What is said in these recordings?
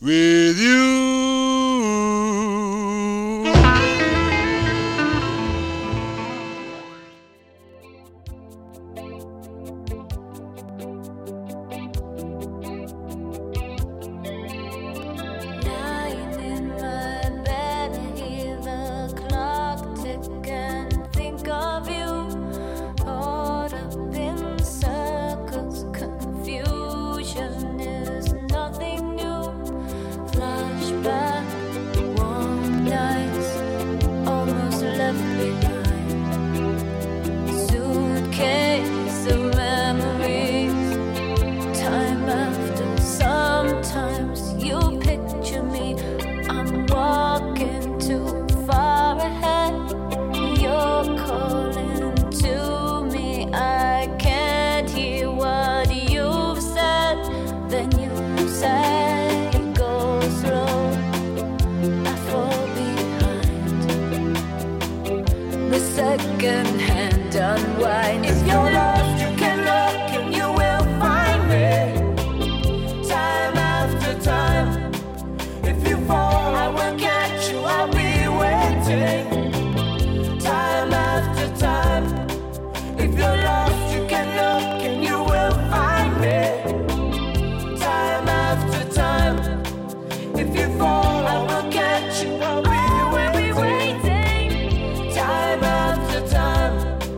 with you. Second-hand unwind. If you're lost, you can look and you will find me. Time after time. If you fall, I will catch you. I'll be waiting. Time after time. If you're lost, you can look and you will find me. Time after time. If you fall, I will catch you. I'll be waiting. Time after time.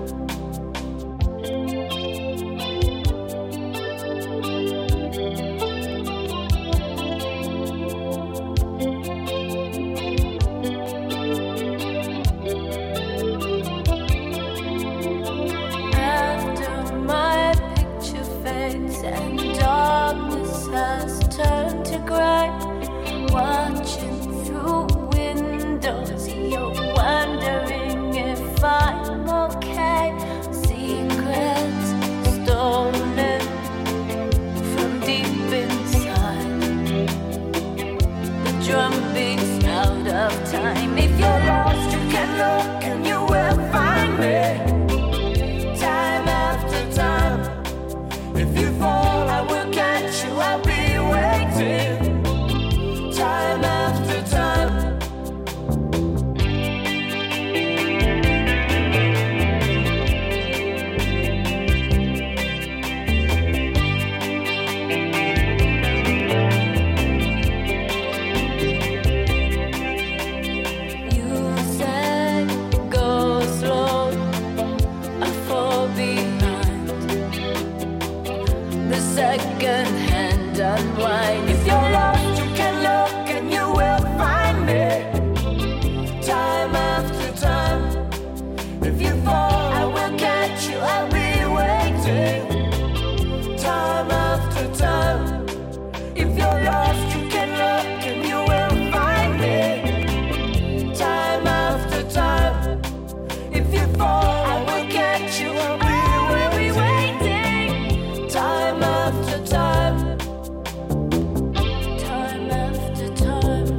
After my picture fades and darkness has turned to gray, watching through windows, you're wondering if I'm okay. Secrets stolen from deep inside. The drum beats out of time. If you're lost, you can look and you will find me. Time after time. If you fall, I will catch you. I'll be waiting. Time after time. You said go slow, I fall behind. The second-hand unwind. If you're lost, you can look and you will find me. Time after time. If you fall, I will catch you. I'll be waiting. Time after time. If you're lost, you can look and you will find me. Time after time. If you fall, I will catch you. I'll be waiting. Time after time. Time after time.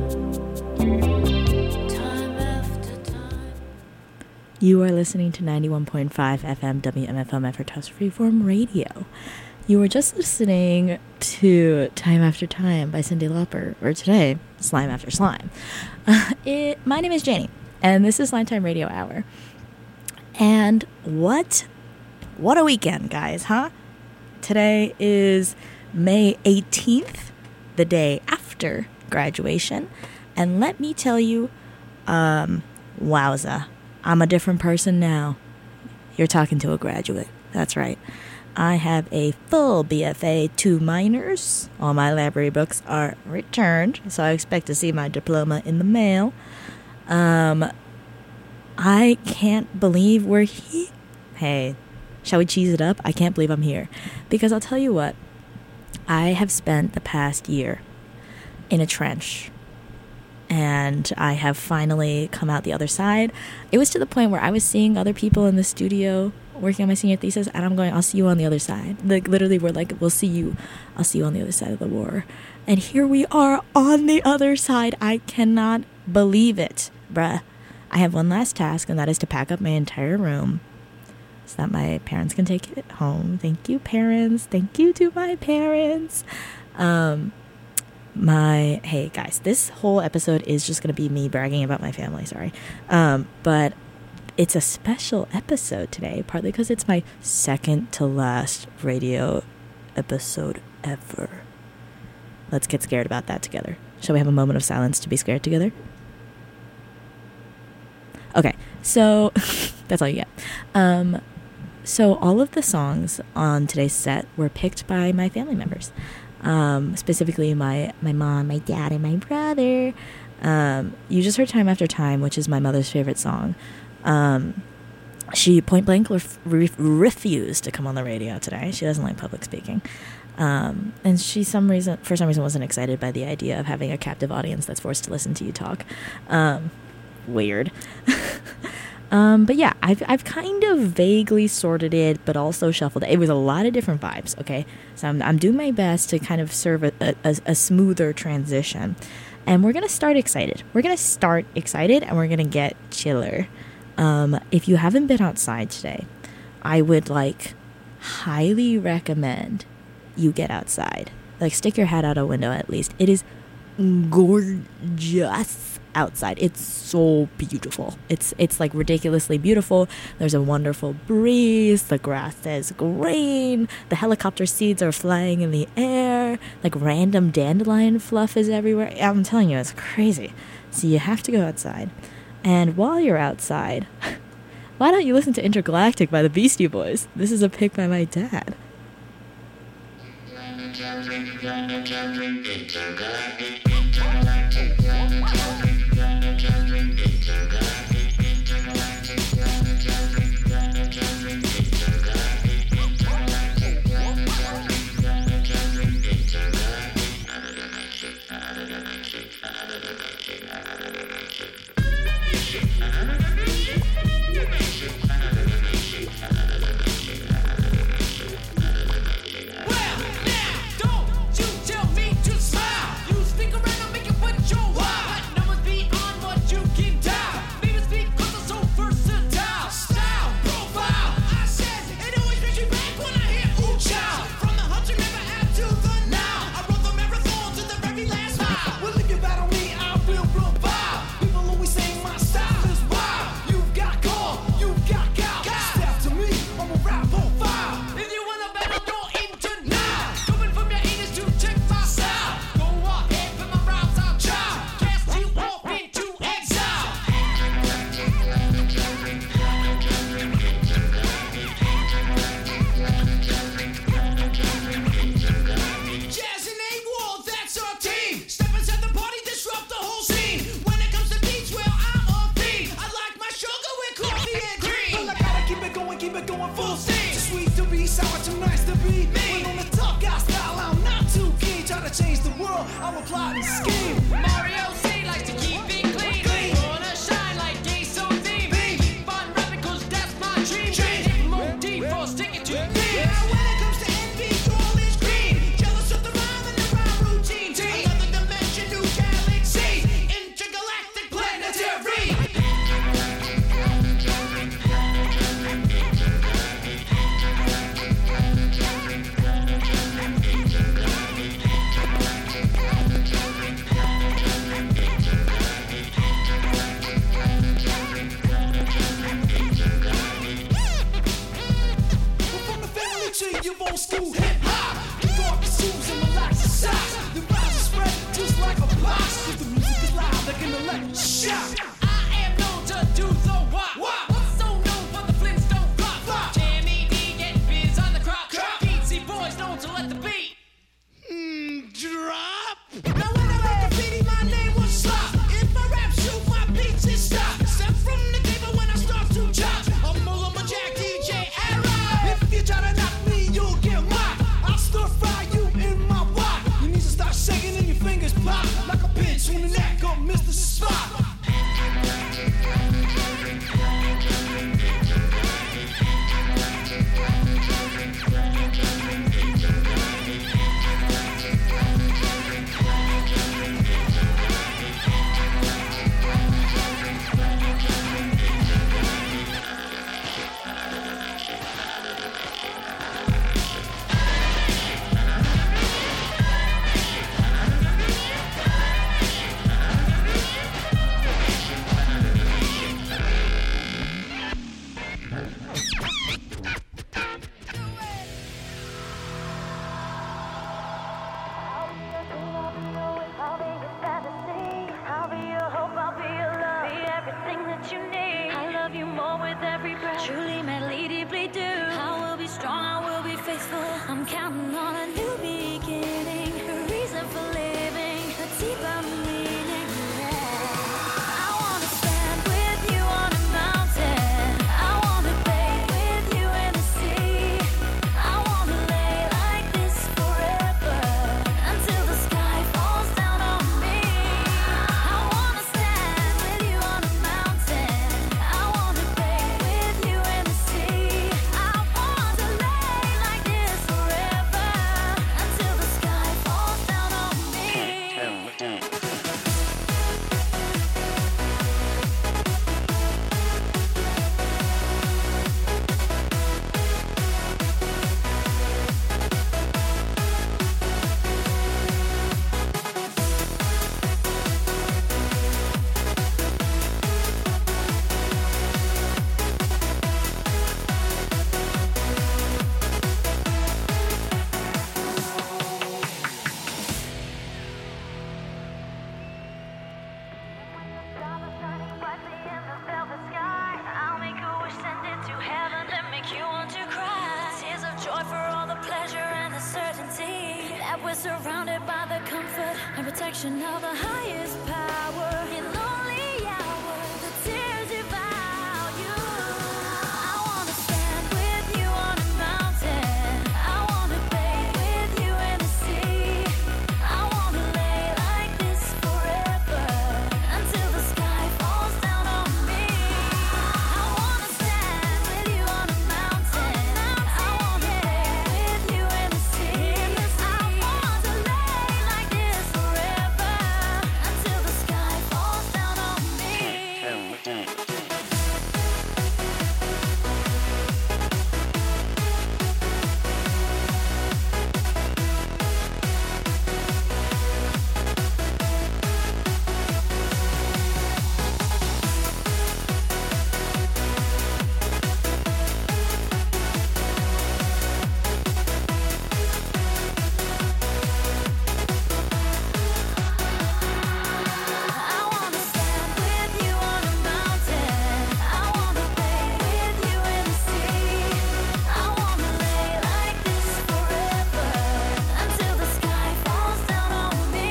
Time after time. You are listening to 91.5 FM WMFM Efforthouse Freeform Radio. You were just listening to Time After Time by Cyndi Lauper, or today, Slime After Slime. My name is Janie, and this is Slime Time Radio Hour. And what a weekend, guys, huh? Today is May 18th, the day after graduation. And let me tell you, wowza, I'm a different person now. You're talking to a graduate. That's right. I have a full BFA, 2 minors. All my library books are returned, so I expect to see my diploma in the mail. I can't believe we're here. Hey, shall we cheese it up? I can't believe I'm here. Because I'll tell you what, I have spent the past year in a trench. And I have finally come out the other side. It was to the point where I was seeing other people in the studio working on my senior thesis, and I'm going, I'll see you on the other side. Like, literally, we're like, I'll see you on the other side of the war. And here we are on the other side. I cannot believe it, bruh. I have one last task, and that is to pack up my entire room so that my parents can take it home. Thank you, parents. Thank you to my parents. Hey guys, this whole episode is just going to be me bragging about my family, sorry. But it's a special episode today, partly because it's my second to last radio episode ever. Let's get scared about that together. Shall we have a moment of silence to be scared together? Okay, so that's all you get. So all of the songs on today's set were picked by my family members. Specifically my mom, my dad, and my brother. You just heard Time After Time, which is my mother's favorite song. She point blank refused to come on the radio today. She doesn't like public speaking. And she for some reason wasn't excited by the idea of having a captive audience that's forced to listen to you talk. Weird. But yeah, I've kind of vaguely sorted it, but also shuffled it. It was a lot of different vibes, okay? So I'm doing my best to kind of serve a smoother transition. And we're going to start excited. We're going to start excited, and we're going to get chiller. If you haven't been outside today, I would, highly recommend you get outside. Stick your head out a window at least. It is gorgeous outside. It's so beautiful. It's ridiculously beautiful. There's a wonderful breeze. The grass is green. The helicopter seeds are flying in the air. Random dandelion fluff is everywhere. I'm telling you, it's crazy. So you have to go outside. And while you're outside, why don't you listen to Intergalactic by the Beastie Boys? This is a pick by my dad. surrounded by the comfort and protection of the highest power. In lonely hours, the tears devour you. I wanna stand with you on a mountain. I wanna bathe with you in the sea. I wanna lay like this forever until the sky falls down on me. I wanna stand with you on a mountain. I wanna bathe with you in the sea. I want to lay like this forever until the sky falls down on me. I wanna stand with you on a mountain. I wanna bathe with you in the sea. I wanna lay like this forever until the sky falls down on me.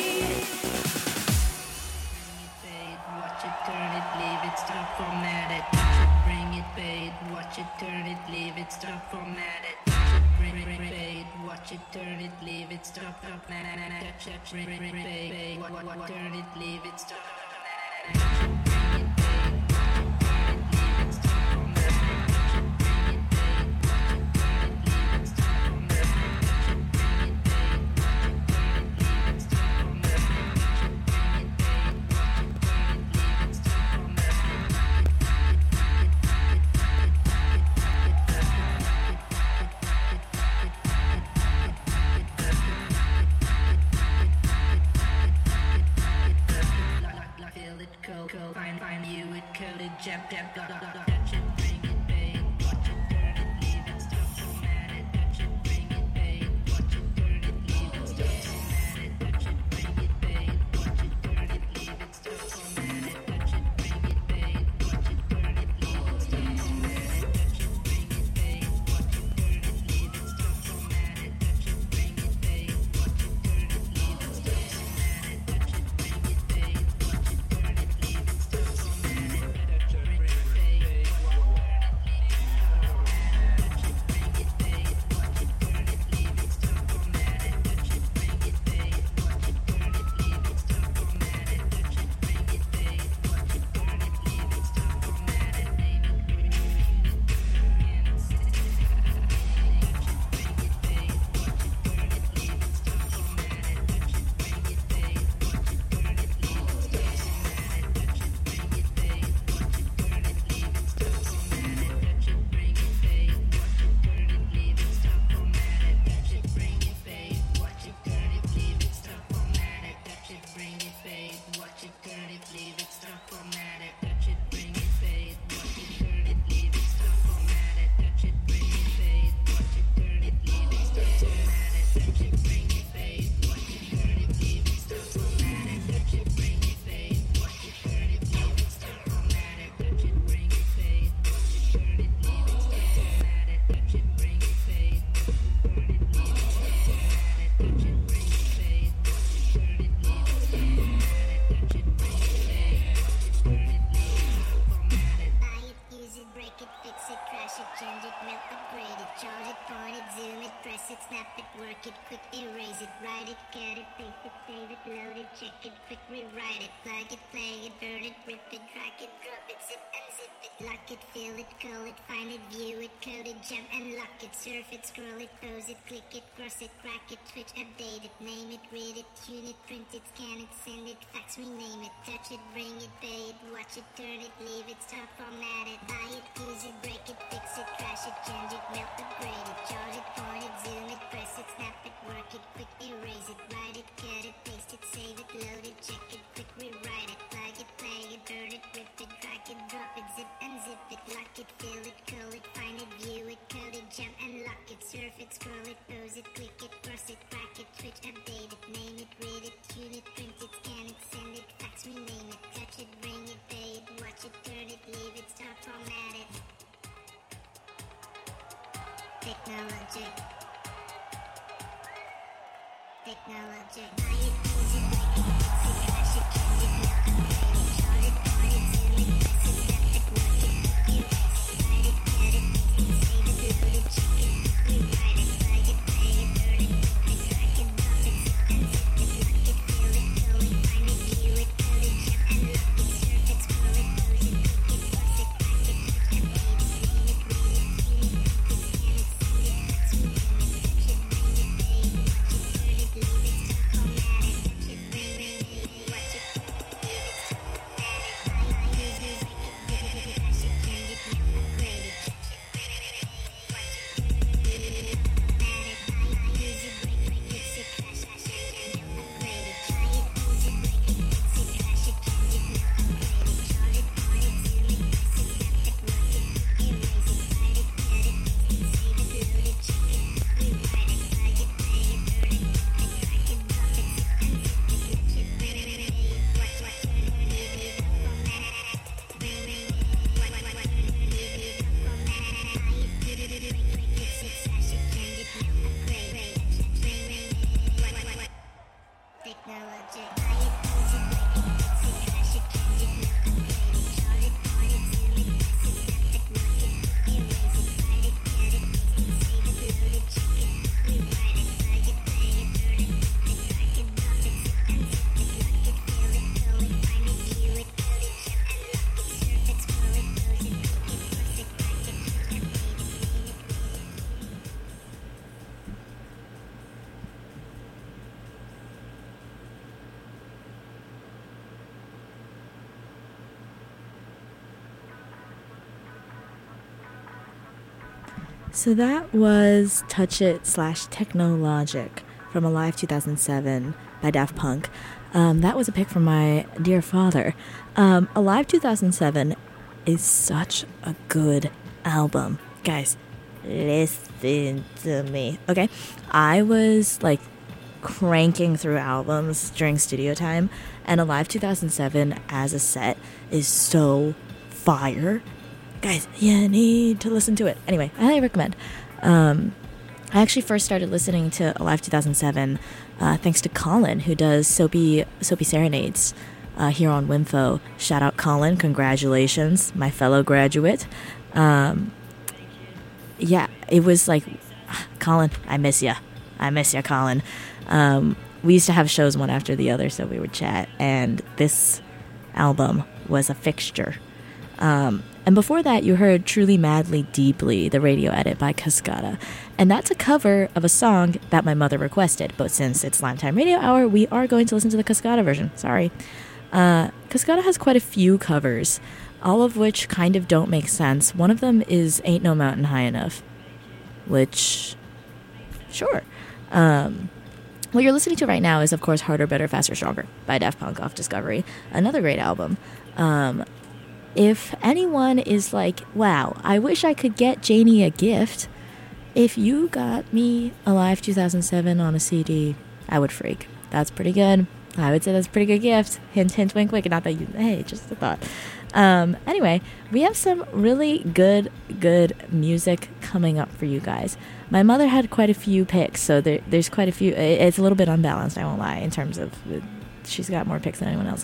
Watch it, turn it, leave it, stop, format it. Watch it, bring it, fade. Watch it, turn it, leave it, stop, format it. Watch it, bring it, fade. Watch it, turn it, leave it, stop, format it. Touch it, bring it, fade. Turn it, leave it, stop, format it. Watch it, bring it, fade. Watch it, turn it, leave it, stop, format it. Watch it, bring it, fade. Watch it, turn it, leave it, stop, format it. Watch it, bring it, fade. Watch it, turn it, leave it, stop, format it. Watch it, bring it, fade. Watch it, turn it, leave it, stop, format it. Feel it cold, find you it coded, jab, touch it, bring it, fade. Watch it, turn it, leave it, stop, format it. Touch it, bring it, fade. Watch it, turn it, leave it, stop, format it. Touch it, bring it, fade. Watch it, turn it, leave it, stop, format it. Touch it, bring it, fade. Watch it, turn it, leave it, stop, format it. Touch it, bring it, fade. Watch it, turn it, leave it, stop, format it. Touch it, bring it, fade. Watch it, turn it, leave it, stop, format it. Touch it, bring it, fade. Watch it, turn it, leave it, stop, format it. Touch it, bring it, fade. check it, quick rewrite it, plug it, play it, burn it, rip it, drag it, drop it, zip and zip it, lock it, fill it, call it, find it, view it, code it, jump and lock it, surf it, scroll it, pose it, click it, cross it, crack it, switch, update it, name it, read it, tune it, print it, scan it, send it, fax, rename it, touch it, bring it, pay it, watch it, turn it, leave it, stop, format it, buy it, use it, break it, fix it, trash it, change it, melt, upgrade it, charge it, point it, zoom it, press it, snap it, work it, quick erase it, write it, cut it, paste it, save it, load it, check it, quick rewrite it, plug it, play it, burn it, rip it, drag it, drop it, zip and zip it, lock it, fill it, call it, find it, view it, code it, jump and lock it, surf it, scroll it, pose it, click it, cross it, crack it, switch, update it, name it, read it, tune it, print it, scan it, send it, fax, rename it, touch it, bring it, pay it, watch it, turn it, leave it, start, format it. Technology. So that was Touch It / Technologic from Alive 2007 by Daft Punk. That was a pick from my dear father. Alive 2007 is such a good album. Guys, listen to me, okay? I was like cranking through albums during studio time, and Alive 2007 as a set is so fire. Guys, you need to listen to it. Anyway, I highly recommend. I actually first started listening to Alive 2007 thanks to Colin, who does Soapy Serenades here on Winfo. Shout out Colin, congratulations, my fellow graduate. Yeah, it was like, Colin, I miss ya, Colin. We used to have shows one after the other, so we would chat, and this album was a fixture. And before that, you heard Truly Madly Deeply, the radio edit by Cascada. And that's a cover of a song that my mother requested. But since it's Lime Time Radio Hour, we are going to listen to the Cascada version. Sorry. Cascada has quite a few covers, all of which kind of don't make sense. One of them is Ain't No Mountain High Enough, which, sure. What you're listening to right now is, of course, Harder, Better, Faster, Stronger by Daft Punk off Discovery. Another great album. If anyone is like, wow, I wish I could get Janie a gift, if you got me Alive 2007 on a CD, I would freak. That's pretty good. I would say that's a pretty good gift. Hint, hint, wink, wink. Not that you, hey, just a thought. Anyway, we have some really good music coming up for you guys. My mother had quite a few picks, so there's quite a few. It's a little bit unbalanced, I won't lie, in terms of she's got more picks than anyone else.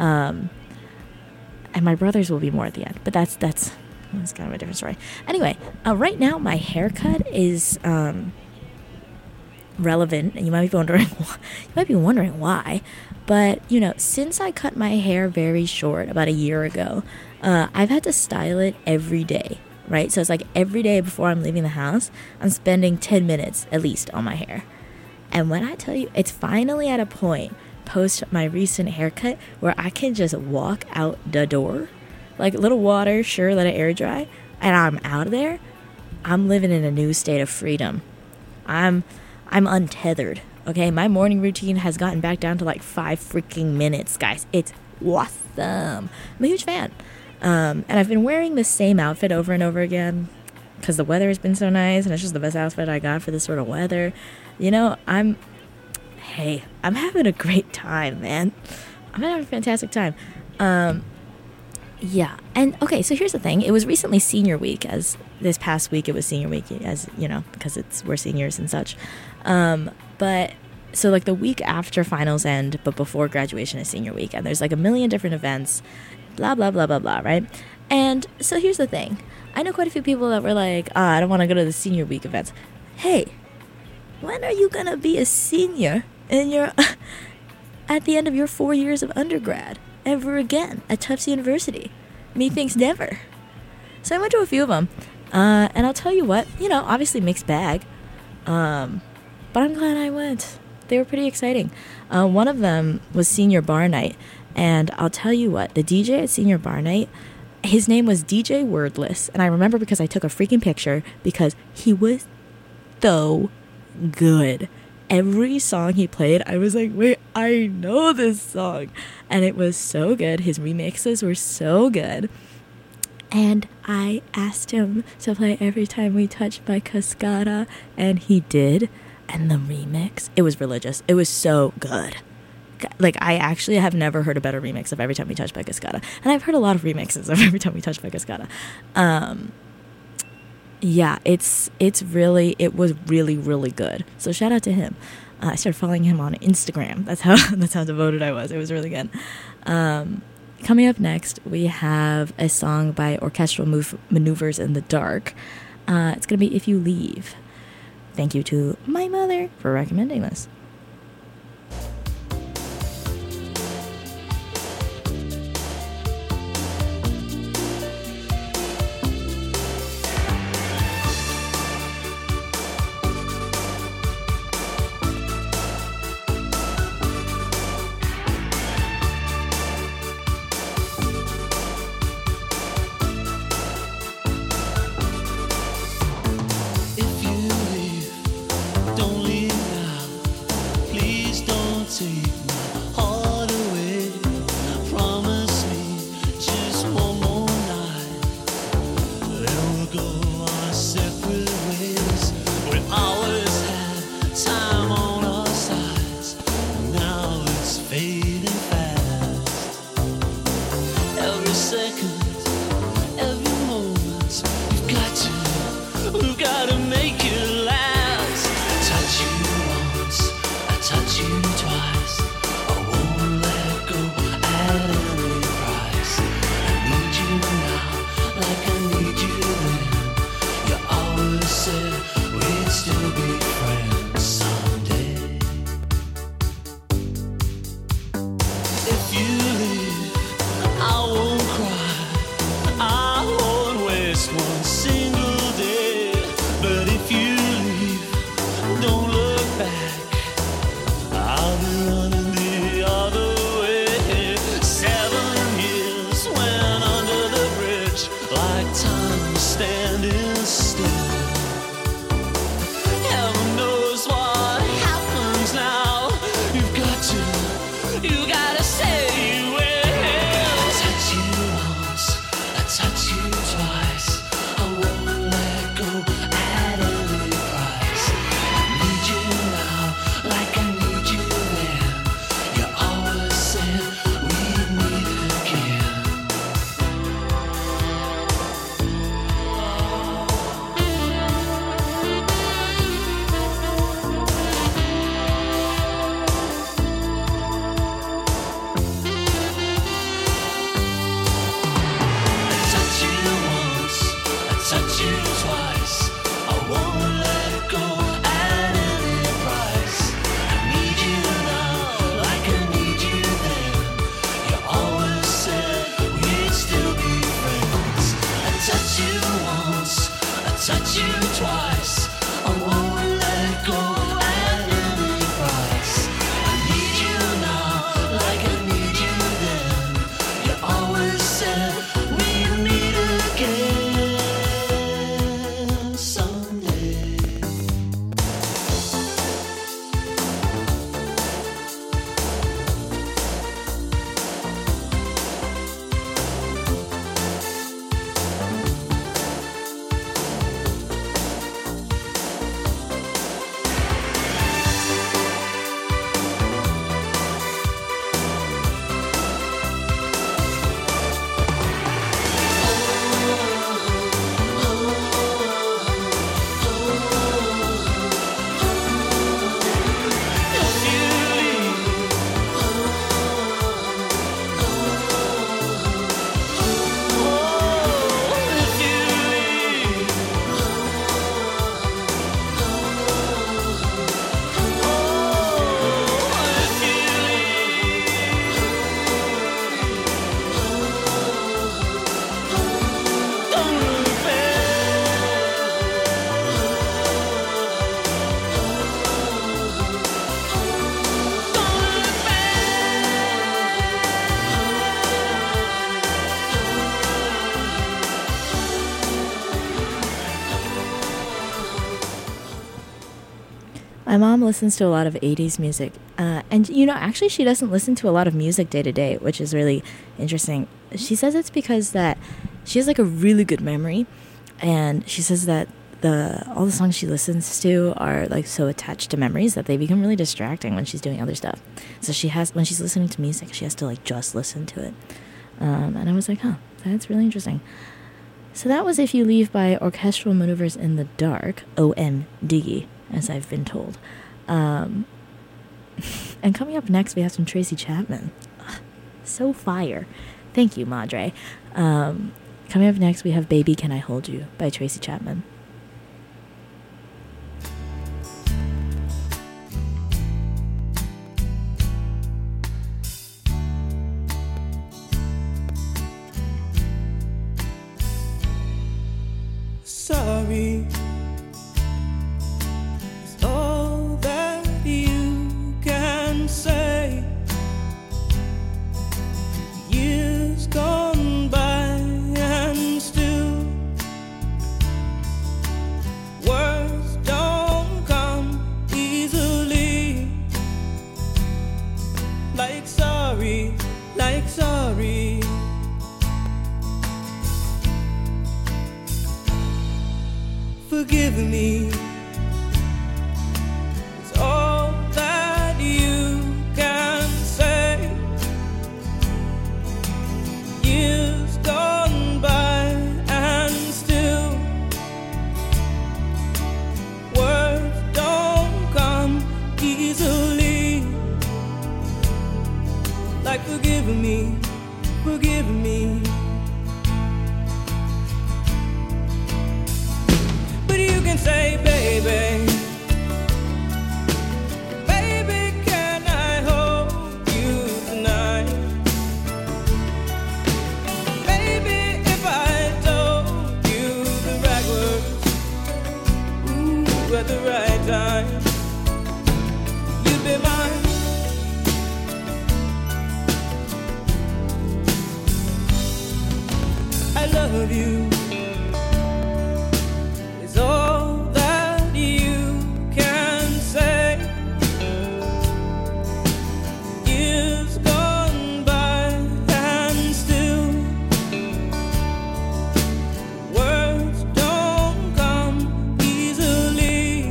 And my brothers will be more at the end, but that's kind of a different story. Anyway, right now my haircut is relevant, and you might be wondering why. But since I cut my hair very short about a year ago, I've had to style it every day, right? So it's like every day before I'm leaving the house, I'm spending 10 minutes at least on my hair. And when I tell you, it's finally at a point post my recent haircut where I can just walk out the door, like a little water, sure, let it air dry, and I'm out of there. I'm living in a new state of freedom. I'm untethered, okay? My morning routine has gotten back down to like 5 freaking minutes, guys. It's awesome. I'm a huge fan. And I've been wearing the same outfit over and over again because the weather has been so nice, and it's just the best outfit I got for this sort of weather. I'm having a great time, man. I'm having a fantastic time. Yeah. And okay, so here's the thing. It was recently senior week, as this past week it was senior week, as because we're seniors and such. But so like the week after finals end, but before graduation is senior week, and there's like a million different events, blah blah blah blah blah, right? And so here's the thing, I know quite a few people that were like, I don't want to go to the senior week events. Hey, when are you gonna be a senior in your at the end of your 4 years of undergrad ever again at Tufts University? Methinks never. So I went to a few of them, and I'll tell you what, obviously mixed bag, but I'm glad I went. They were pretty exciting. One of them was Senior Bar Night, and I'll tell you what, the DJ at Senior Bar Night, his name was DJ Wordless, and I remember because I took a freaking picture because he was so good. Every song he played, I was like, wait, I know this song. And it was so good. His remixes were so good. And I asked him to play Every Time We Touch by Cascada, and he did. And the remix, it was religious. It was so good. Like, I actually have never heard a better remix of Every Time We Touch by Cascada. And I've heard a lot of remixes of Every Time We Touch by Cascada. Yeah, it was really, really good. So shout out to him. I started following him on Instagram. That's how devoted I was. It was really good. Coming up next, we have a song by Orchestral Maneuvers in the Dark. It's going to be If You Leave. Thank you to my mother for recommending this. If you leave, don't leave now. Please don't take my heart away. Promise me just one more night. Then we'll go our separate ways. We always had time on our sides. Now it's fading fast. Every second, every moment, we've got to make it last. Touch you once, I touch you twice. I won't let go at any price. I need you now, like I need you then. You always said we'd still be friends someday. If you leave, I won't cry. I won't waste one single day. But if you leave, don't look back. I'll be running the My mom listens to a lot of 80s music. And, you know, actually she doesn't listen to a lot of music day to day, which is really interesting. She says it's because that she has like a really good memory. And she says that all the songs she listens to are like so attached to memories that they become really distracting when she's doing other stuff. So when she's listening to music, she has to like just listen to it. And I was like, huh, that's really interesting. So that was If You Leave by Orchestral Maneuvers in the Dark, OMD, as I've been told. And coming up next, we have some Tracy Chapman. Ugh, so fire. Thank you, Madre. Coming up next, we have Baby Can I Hold You by Tracy Chapman. Sorry is all that you can say. Years gone by and still words don't come easily. Like sorry, like sorry. Forgive me, it's all that you can say. Years gone by and still words don't come easily. Like forgive me, forgive me. You can say, baby, baby, can I hold you tonight? Baby, if I told you the right words, ooh, at the right time, you'd be mine. I love you. All that you can say. Years gone by and still words don't come easily.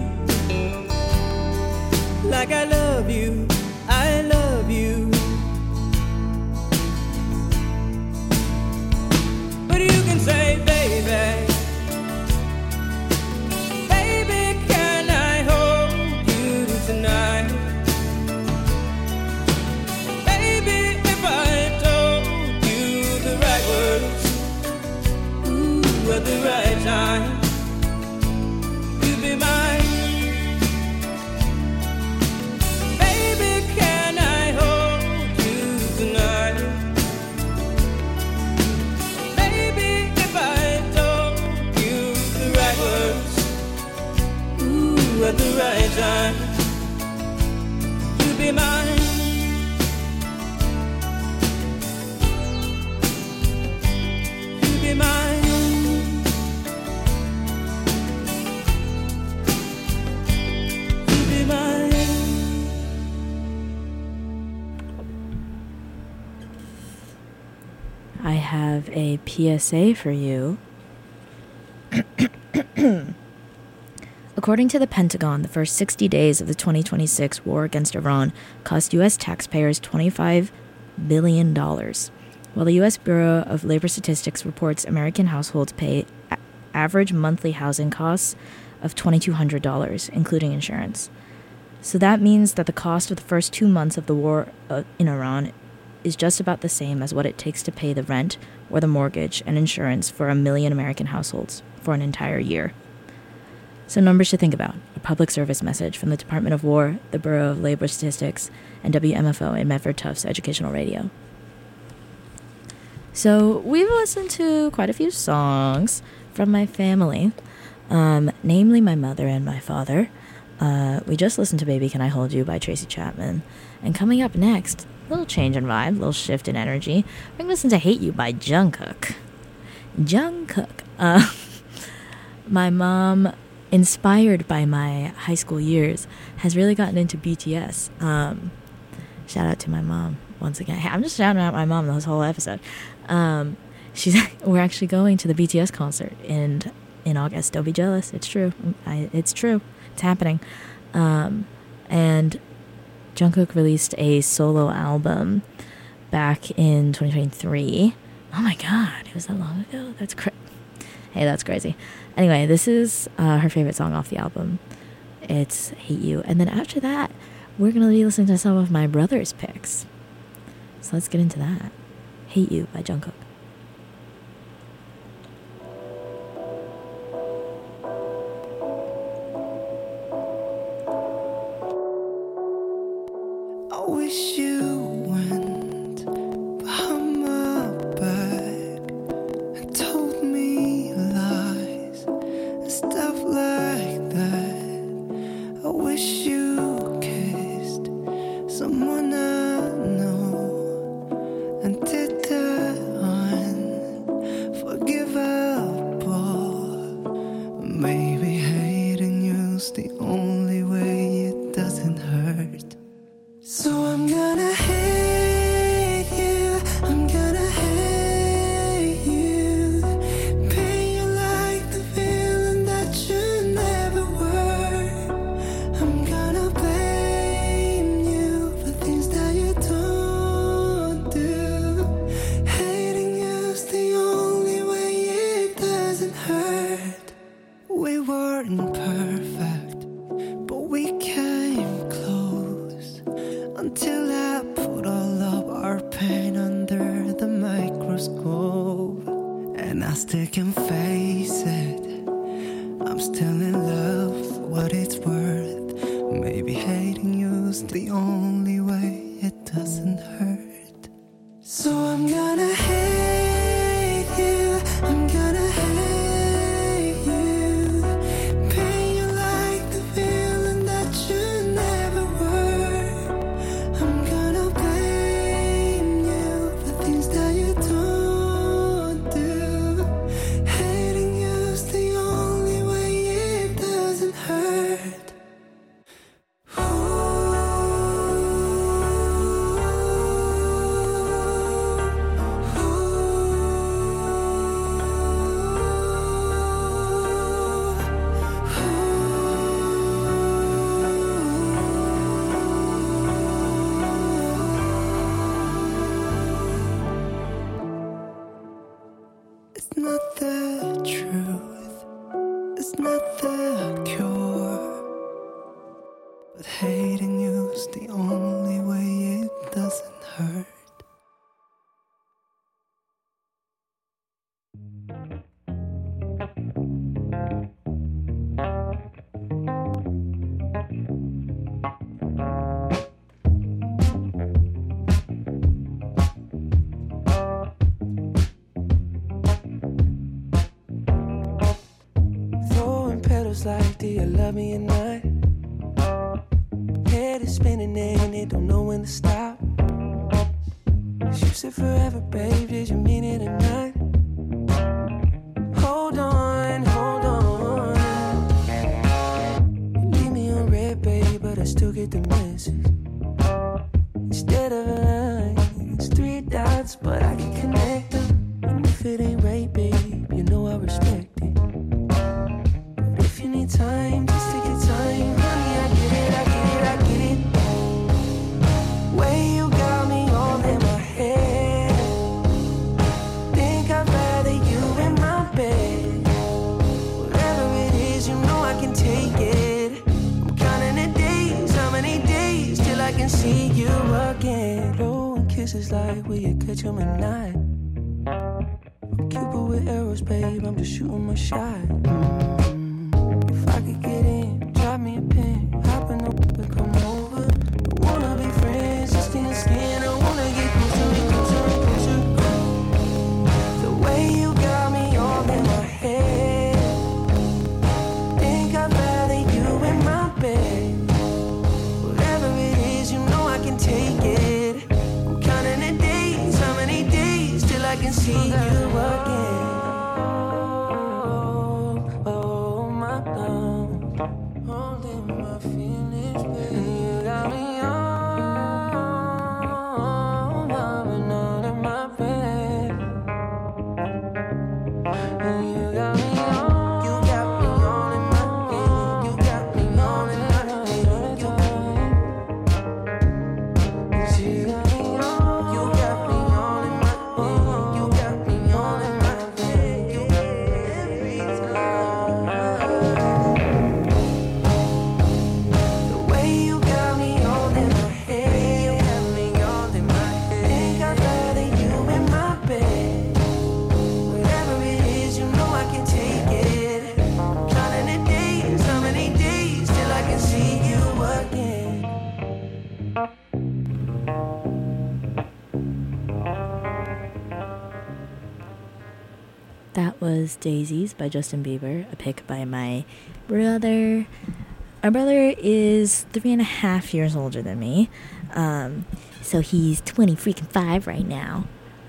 Like I love you, I love you. But you can say, baby, at the right time, you'll be mine. Baby, can I hold you tonight? Baby, if I told you the right words, ooh, at the right time, you'll be mine. You'll be mine. I have a PSA for you. According to the Pentagon, the first 60 days of the 2026 war against Iran cost U.S. taxpayers $25 billion, while the U.S. Bureau of Labor Statistics reports American households pay average monthly housing costs of $2,200, including insurance. So that means that the cost of the first 2 months of the war in Iran is just about the same as what it takes to pay the rent or the mortgage and insurance for 1 million American households for an entire year. So numbers to think about. A public service message from the Department of War, the Bureau of Labor Statistics, and WMFO in Medford Tufts Educational Radio. So we've listened to quite a few songs from my family, namely my mother and my father. We just listened to Baby Can I Hold You by Tracy Chapman. And coming up next, a little change in vibe, a little shift in energy. We're going to listen to Hate You by Jungkook. Jungkook. My mom inspired by my high school years, has really gotten into BTS. Shout out to my mom once again. Hey, I'm just shouting out my mom this whole episode. We're actually going to the BTS concert in August. Don't be jealous. It's true. It's true. It's happening. And Jungkook released a solo album back in 2023. Oh my god, it was that long ago? Hey, that's crazy. Anyway, this is her favorite song off the album. It's Hate You. And then after that, we're going to be listening to some of my brother's picks. So let's get into that. Hate You by Jungkook. I wish you went behind my back and told me lies and stuff like that. I wish you kissed someone I know and did that unforgivable. Maybe hating you's the only way it doesn't hurt. So I'm gonna hate you, I'm gonna hate you. Pain you like the feeling that you never were. I'm gonna blame you for things that you don't do. Hating you's the only way it doesn't hurt. We weren't perfect, but we came close. Until I put all of our pain under the microscope. And I still can face it, I'm still in love for what it's worth. Maybe hating you's the only way it doesn't hurt. So I'm gonna hate you, I'm gonna hate you. Pain you like the feeling that you never were. I'm gonna blame you for things that you don't do. Hating you's the only way it doesn't hurt. It's not the truth, it's not the cure. But hating you's the only way it doesn't hurt. Throwing petals like, do you love me or not? Head is spinning and it don't know when to stop. 'Cause you said forever, babe, did you mean it or not? Hold on, hold on. You leave me on red, babe, but I still get the message. Instead of a line, it's 3 dots, but I can connect them. And if it ain't right, babe, you know I respect it. But if you need time, just take your time, honey, I get it, I get it, I get it. Way you got me all in my head. Think I'd rather you in my bed. Whatever it is, you know I can take it. I'm counting the days, how many days till I can see you again. Blowing kisses like, will you catch 'em or not? I'm Cupid with arrows, babe, I'm just shooting my shot. If I could get in, drop me a pin, hop in the whip and come over. I wanna be friends, just skin to skin, I wanna get closer, closer, closer. The way you got me all in my head. Think I'd rather you in my bed. Whatever it is, you know I can take it. I'm counting the days, how many days till I can see you again. Oh, my love. That was Daisies by Justin Bieber, a pick by my brother. My brother is 3.5 years older than me. So he's 5 right now.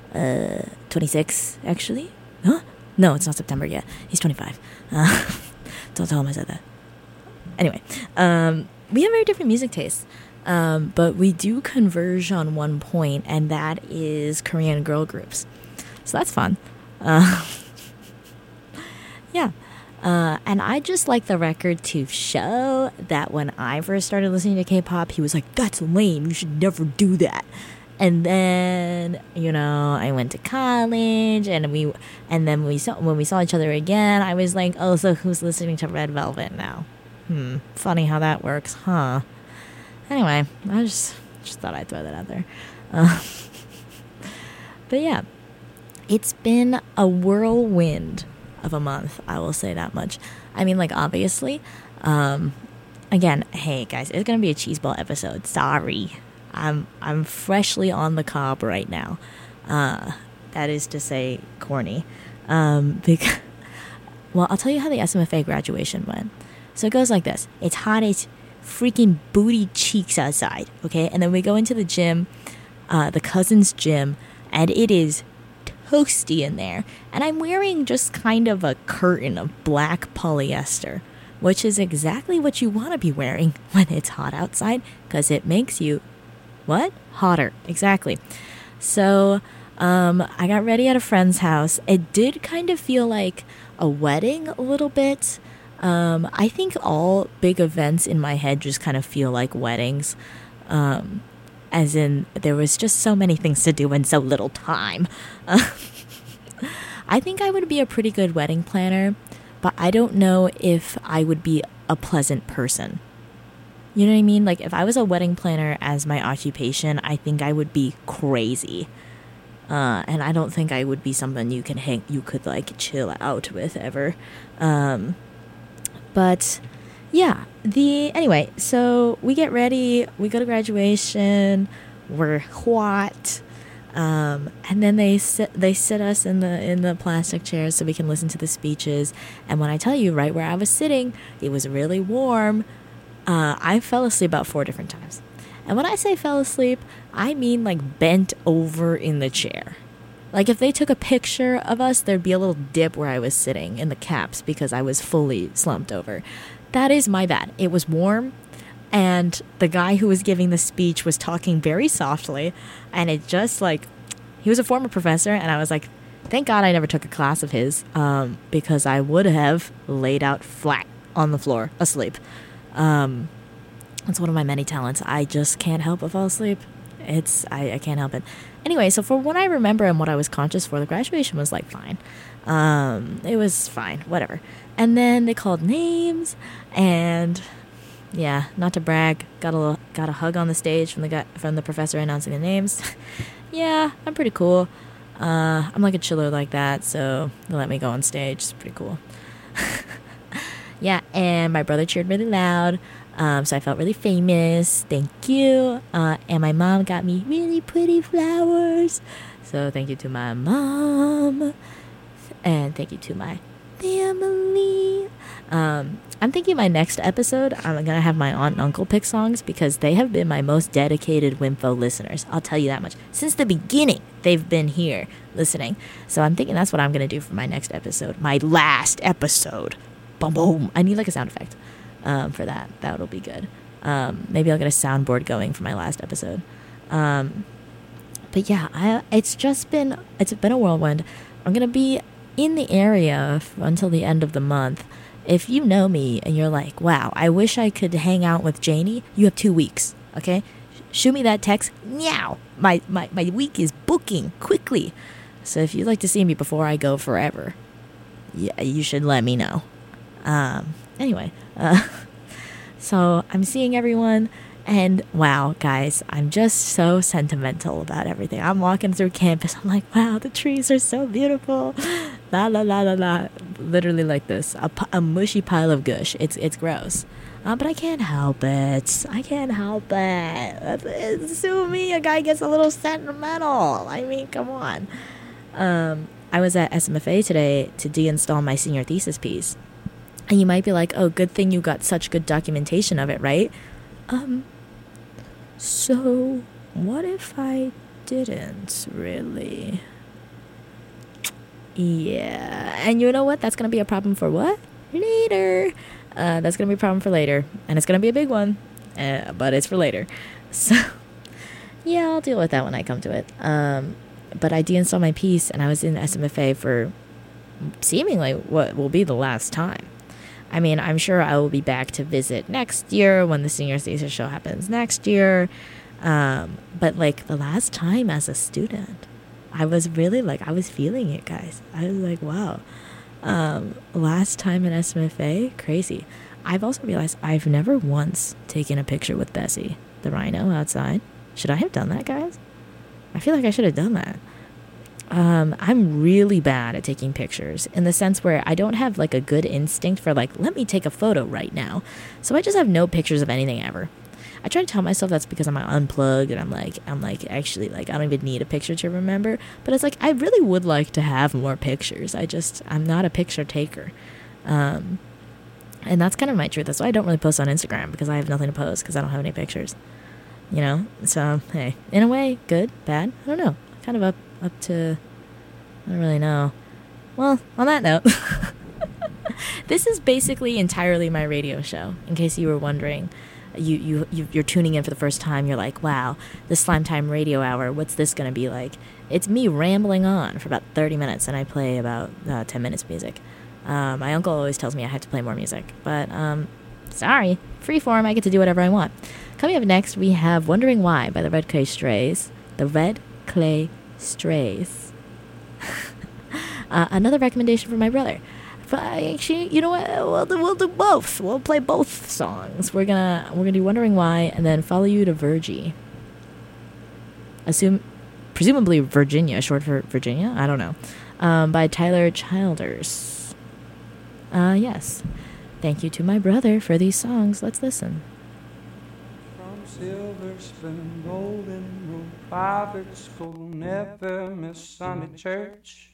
26, actually. Huh? No, it's not September yet. He's 25. Don't tell him I said that. Anyway, we have very different music tastes. But we do converge on one point, and that is Korean girl groups. So that's fun. Yeah. And I just like the record to show that when I first started listening to K-pop, he was like, that's lame, you should never do that. And then, you know, I went to college, and then when we saw each other again, I was like, oh, so who's listening to Red Velvet now? Funny how that works, huh? Anyway, I just thought I'd throw that out there. But yeah, it's been a whirlwind of a month, I will say that much. I mean, like, obviously, again, hey guys, it's gonna be a cheeseball episode. Sorry, I'm freshly on the cob right now. That is to say, corny. Because, well, I'll tell you how the SMFA graduation went. So it goes like this: it's hot as freaking booty cheeks outside, okay? And then we go into the gym, the cousin's gym, and it is toasty in there, and I'm wearing just kind of a curtain of black polyester, which is exactly what you want to be wearing when it's hot outside, because it makes you hotter. Exactly. So I got ready at a friend's house. It did kind of feel like a wedding a little bit. I think all big events in my head just kind of feel like weddings. As in, there was just so many things to do in so little time. I think I would be a pretty good wedding planner, but I don't know if I would be a pleasant person. You know what I mean? Like, if I was a wedding planner as my occupation, I think I would be crazy. And I don't think I would be someone you could like chill out with ever. But yeah, anyway, so we get ready, we go to graduation, we're hot, and then they sit us in the plastic chairs so we can listen to the speeches. And when I tell you, right where I was sitting, it was really warm. I fell asleep about 4 different times. And when I say fell asleep, I mean like bent over in the chair. Like, if they took a picture of us, there'd be a little dip where I was sitting in the caps because I was fully slumped over. That is my bad. It was warm, and the guy who was giving the speech was talking very softly, and it just, like, he was a former professor, and I was like, thank God I never took a class of his, because I would have laid out flat on the floor, asleep. It's one of my many talents. I just can't help but fall asleep. I can't help it. Anyway, so for what I remember and what I was conscious for, the graduation was, like, fine. It was fine, whatever. And then they called names, and yeah, not to brag, got a hug on the stage from the professor announcing the names. Yeah, I'm pretty cool. I'm like a chiller like that, so they let me go on stage. It's pretty cool. Yeah, and my brother cheered really loud, so I felt really famous. Thank you. And my mom got me really pretty flowers, so thank you to my mom, and thank you to my family. I'm thinking my next episode, I'm gonna have my aunt and uncle pick songs, because they have been my most dedicated Winfo listeners. I'll tell you that much. Since the beginning, they've been here listening. So I'm thinking that's what I'm gonna do for my next episode, my last episode. Boom, boom. I need like a sound effect for that. That'll be good. Maybe I'll get a soundboard going for my last episode. But yeah, it's been a whirlwind. I'm gonna be in the area until the end of the month. If you know me and you're like, wow, I wish I could hang out with Janie, you have 2 weeks, okay? Shoot me that text now. My week is booking quickly. So if you'd like to see me before I go forever, yeah, you should let me know. Anyway, so I'm seeing everyone, and wow, guys, I'm just so sentimental about everything. I'm walking through campus. I'm like, wow, the trees are so beautiful. La la la la la. Literally like this, a mushy pile of gush. It's gross. But I can't help it. I can't help it. Sue me. A guy gets a little sentimental. I mean, come on. I was at SMFA today to deinstall my senior thesis piece. And you might be like, oh, good thing you got such good documentation of it, right? So what if I didn't really? Yeah. And you know what? That's going to be a problem for what? Later. That's going to be a problem for later. And it's going to be a big one. But it's for later. So, yeah, I'll deal with that when I come to it. But I deinstalled my piece, and I was in SMFA for seemingly what will be the last time. I mean, I'm sure I will be back to visit next year when the senior thesis show happens next year. But, like, the last time as a student, I was really, like, I was feeling it, guys. I was like, wow. Last time in SMFA, crazy. I've also realized I've never once taken a picture with Bessie, the rhino, outside. Should I have done that, guys? I feel like I should have done that. I'm really bad at taking pictures in the sense where I don't have like a good instinct for like, let me take a photo right now. So I just have no pictures of anything ever. I try to tell myself that's because I'm unplugged and I'm like actually like I don't even need a picture to remember. But it's like I really would like to have more pictures. I'm not a picture taker. And that's kind of my truth. That's why I don't really post on Instagram, because I have nothing to post because I don't have any pictures. You know? So, hey, in a way, good, bad, I don't know. Kind of up to, I don't really know. Well, on that note, this is basically entirely my radio show, in case you were wondering. You're tuning in for the first time. You're like, wow, the Slime Time Radio Hour, what's this going to be like? It's me rambling on for about 30 minutes, and I play about 10 minutes of music. My uncle always tells me I have to play more music, but sorry, freeform, I get to do whatever I want. Coming up next, we have Wondering Why by the Red Clay Strays. The Red Clay Strays. Another recommendation from my brother. But actually, you know what? We'll do both. We'll play both songs. We're gonna do Wondering Why, and then Follow You to Virgie. Presumably Virginia, short for Virginia. I don't know. By Tyler Childers. Yes. Thank you to my brother for these songs. Let's listen. From Silver Spoon, Golden Rule, private school, never miss Sunday church.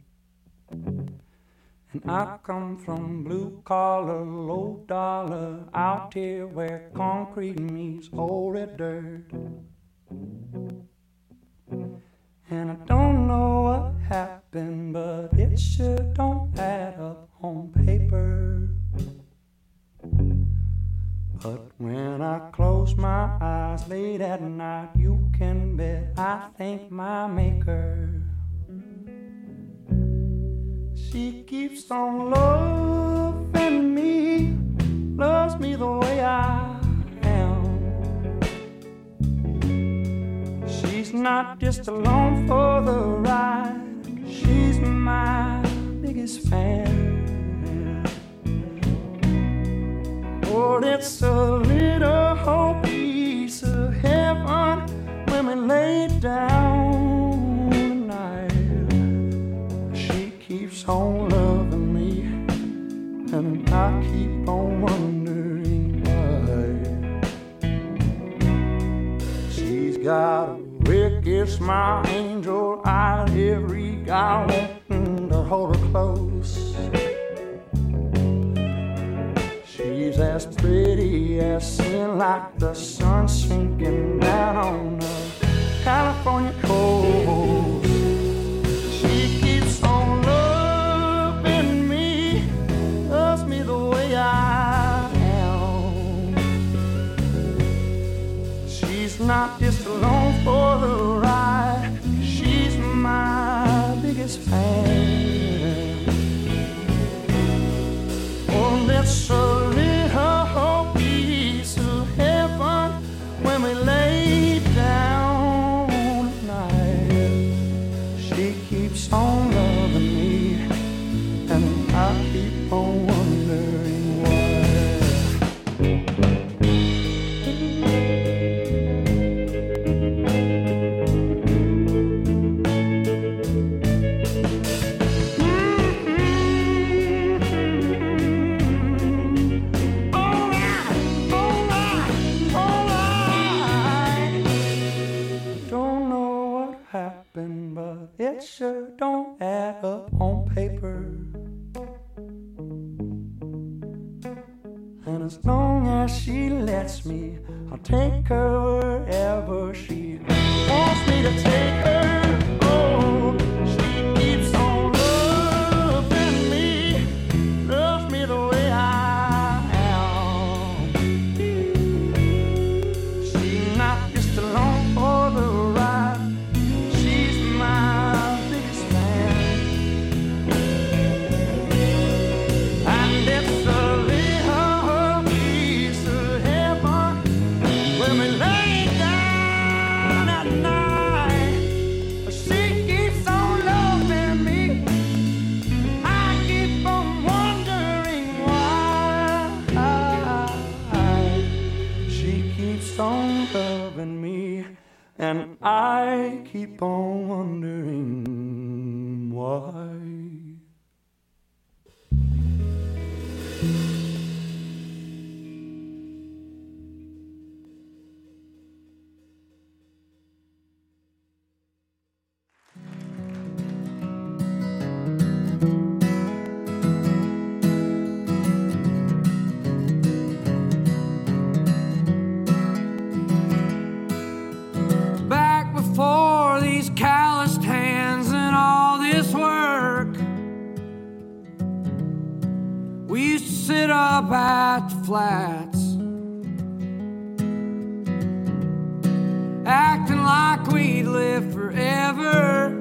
And I come from blue collar, low dollar, out here where concrete meets old red dirt. And I don't know what happened, but it sure don't add up on paper. But when I close my eyes late at night, you can bet I thank my maker. She keeps on loving me, loves me the way I am. She's not just along for the ride, she's my biggest fan. Oh, it's a little piece of heaven when we lay down tonight. She keeps on loving me, and I keep on wondering why. She's got a wicked smile, angel eyes, every guy wanting to hold her close. She's as pretty as sin, like the sun sinking down on the California coast. She keeps on loving me, loves me the way I am. She's not just along for the ride, she's my biggest fan. Oh, that's a little piece of heaven when we lay it sure don't add up on paper. And as long as she lets me, I'll take her wherever she wants me to take her. Oh, she keeps on loving me, loves me the way I am. She's not just along for the ride, she's my biggest fan. And it's a little piece of heaven when we lay down at night. She keeps on loving me, I keep on wondering why. She keeps on loving me, and I keep on wondering why. Back before these calloused hands and all this work, we used to sit up at the flats, acting like we'd live forever,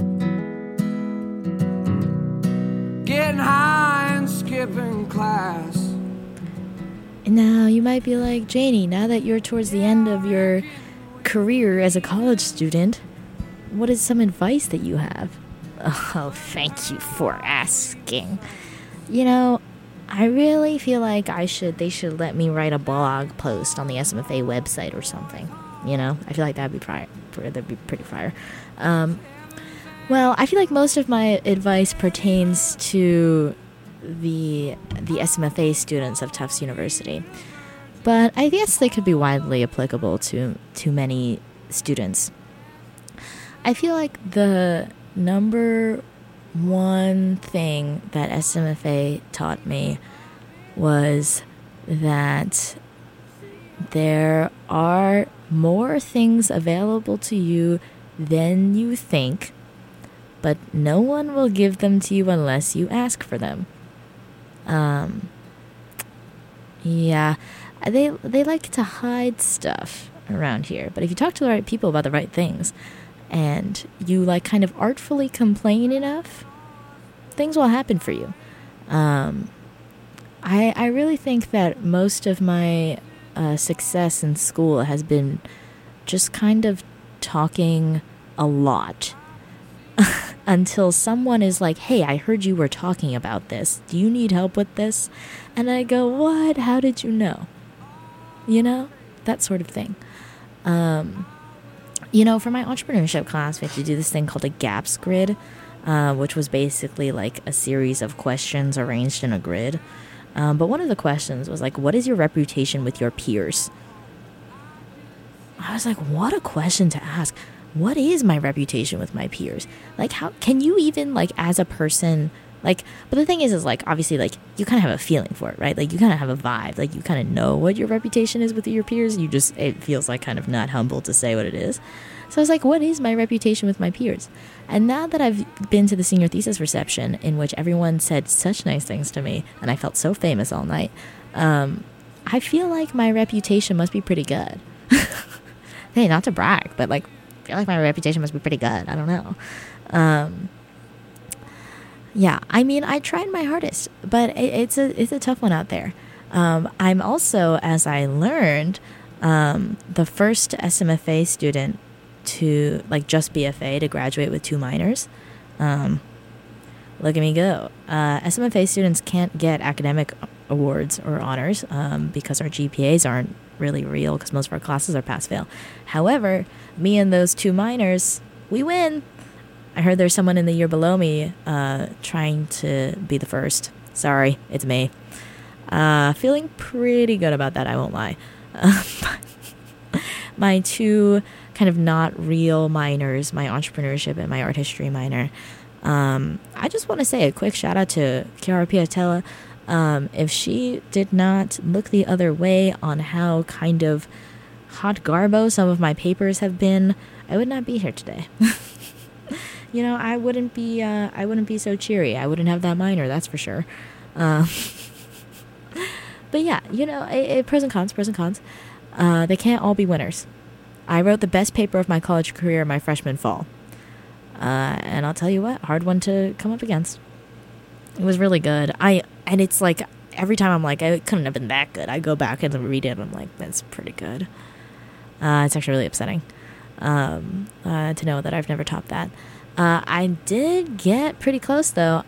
getting high and skipping class. Now, you might be like, Janie, now that you're towards the end of your career as a college student, what is some advice that you have? Oh, thank you for asking. You know, I really feel like they should let me write a blog post on the SMFA website or something. You know, I feel like that'd be pretty fire. Well, I feel like most of my advice pertains to the SMFA students of Tufts University, but I guess they could be widely applicable to many students. I feel like the number one thing that SMFA taught me was that there are more things available to you than you think, but no one will give them to you unless you ask for them. Yeah, they like to hide stuff around here, but if you talk to the right people about the right things and you like kind of artfully complain enough, things will happen for you. I really think that most of my success in school has been just kind of talking a lot until someone is like, hey, I heard you were talking about this. Do you need help with this? And I go, what? How did you know? You know? That sort of thing. You know, for my entrepreneurship class, we had to do this thing called a gaps grid, which was basically like a series of questions arranged in a grid. But one of the questions was like, what is your reputation with your peers? I was like, what a question to ask. What is my reputation with my peers? Like, how can you even, like, as a person, like, but the thing is like, obviously, like, you kind of have a feeling for it, right? Like, you kind of have a vibe, like, you kind of know what your reputation is with your peers. It feels like kind of not humble to say what it is. So I was like, what is my reputation with my peers? And now that I've been to the senior thesis reception, in which everyone said such nice things to me, and I felt so famous all night, I feel like my reputation must be pretty good. Hey, not to brag, but, like, I feel like my reputation must be pretty good. I don't know. Yeah, I mean, I tried my hardest, but it's a tough one out there. I'm also, as I learned, the first SMFA student to, like, just BFA to graduate with 2 minors. Look at me go. SMFA students can't get academic awards or honors because our GPAs aren't really real because most of our classes are pass-fail. However, me and those 2 minors, we win. I heard there's someone in the year below me trying to be the first. Sorry, it's me. Feeling pretty good about that, I won't lie. My 2 kind of not real minors, my entrepreneurship and my art history minor. I just want to say a quick shout out to Chiara Piatella. If she did not look the other way on how kind of hot garbo some of my papers have been, I would not be here today. You know, I wouldn't be so cheery. I wouldn't have that minor, that's for sure. But yeah, you know, pros and cons. They can't all be winners. I wrote the best paper of my college career my freshman fall. And I'll tell you what, hard one to come up against. It was really good. And it's like, every time I'm like, it couldn't have been that good. I go back and read it and I'm like, that's pretty good. It's actually really upsetting to know that I've never topped that. I did get pretty close though.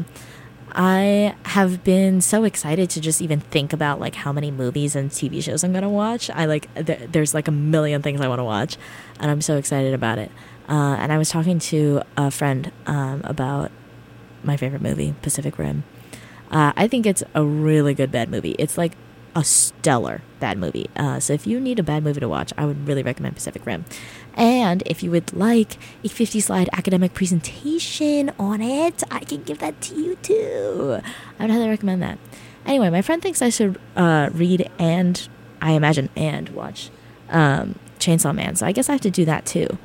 I have been so excited to just even think about like how many movies and TV shows I'm gonna watch. There's like a million things I want to watch, and I'm so excited about it. And I was talking to a friend about my favorite movie, Pacific Rim. I think it's a really good bad movie. It's like a stellar bad movie. So if you need a bad movie to watch, I would really recommend Pacific Rim. And if you would like a 50-slide academic presentation on it, I can give that to you too. I would highly recommend that. Anyway, my friend thinks I should read and, I imagine, and watch Chainsaw Man. So I guess I have to do that too.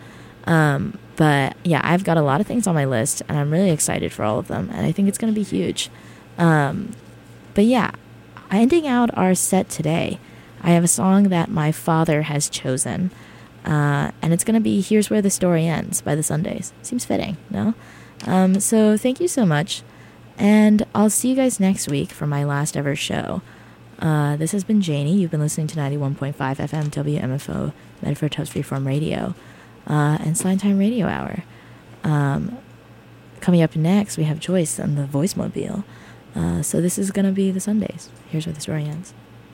But yeah, I've got a lot of things on my list and I'm really excited for all of them. And I think it's going to be huge. But yeah, ending out our set today, I have a song that my father has chosen. And it's going to be Here's Where the Story Ends by the Sundays. Seems fitting, no? So thank you so much. And I'll see you guys next week for my last ever show. This has been Janie. You've been listening to 91.5 FM WMFO, Medford Tubs Freeform Radio, and Slime Time Radio Hour. Coming up next, we have Joyce and the Voice Mobile. So this is going to be the Sundays. Here's Where the Story Ends.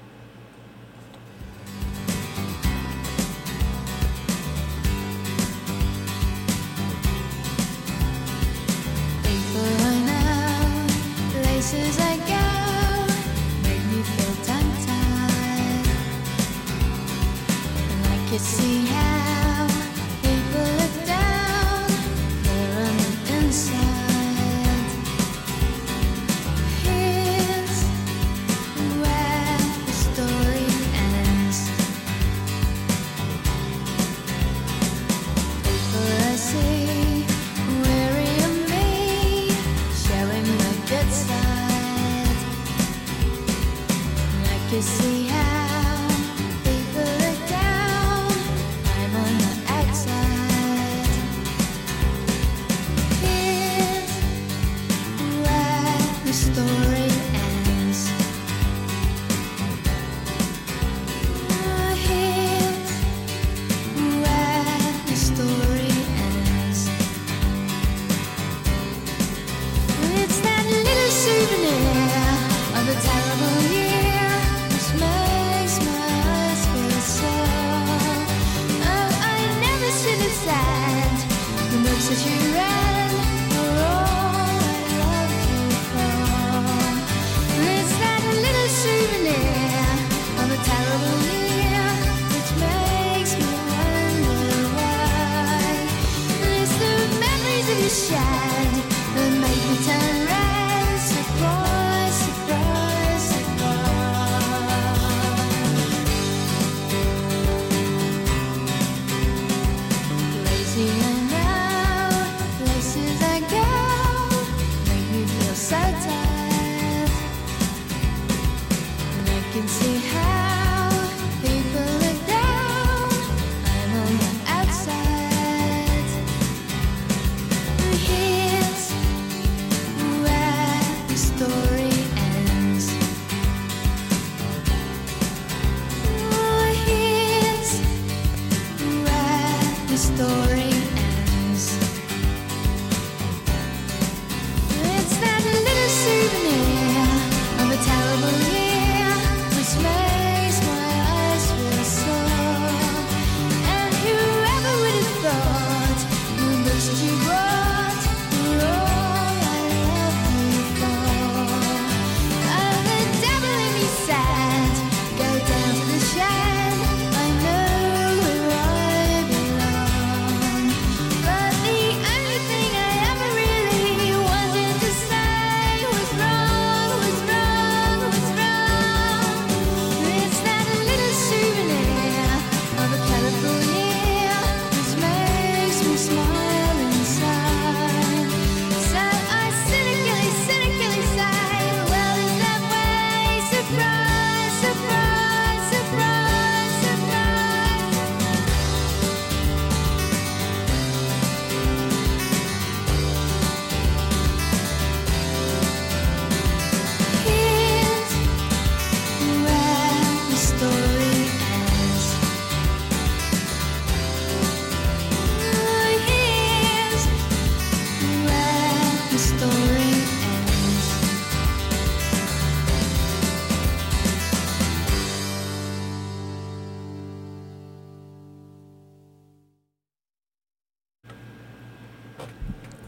Places I go make me feel tongue-tied, and I can see how people look down there on the inside. Here's where the story ends. People I see weary of me, showing the good side. You see how people look down, I'm on the outside. Here's where the story ends. Here's where the story ends. It's that little souvenir of a terrible year. Makes my eyes feel sad. Oh, I never should have said the books that you read are all I loved you for. It's that little souvenir of a terrible year which makes me wonder why. It's the memories of you shed that make me turn red. Surprise, surprise, surprise. And now, places I go make me feel so tired, and I can see how people look down, I'm on the outside. Here's where the story ends. Oh, here's where the story ends. It's that little souvenir of a terrible year which makes my eyes feel sore. And whoever would have thought the books that you brought were all I loved you for. Oh, the devil in me said, go down to the shed, I know where I belong.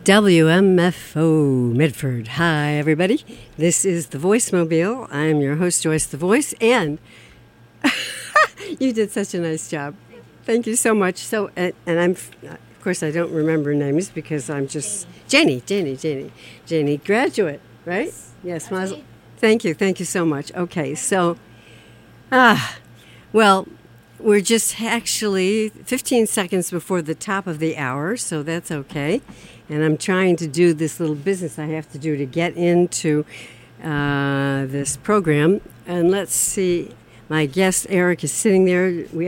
WMFO Medford. Hi, everybody. This is the Voicemobile. I'm your host, Joyce the Voice, and you did such a nice job. Thank you so much. So, and I'm, of course, I don't remember names because I'm just Jenny, graduate, right? Yes, Mazel. Thank you so much. Okay, so, well, we're just actually 15 seconds before the top of the hour, so that's okay. And I'm trying to do this little business I have to do to get into this program. And let's see, my guest Eric is sitting there. We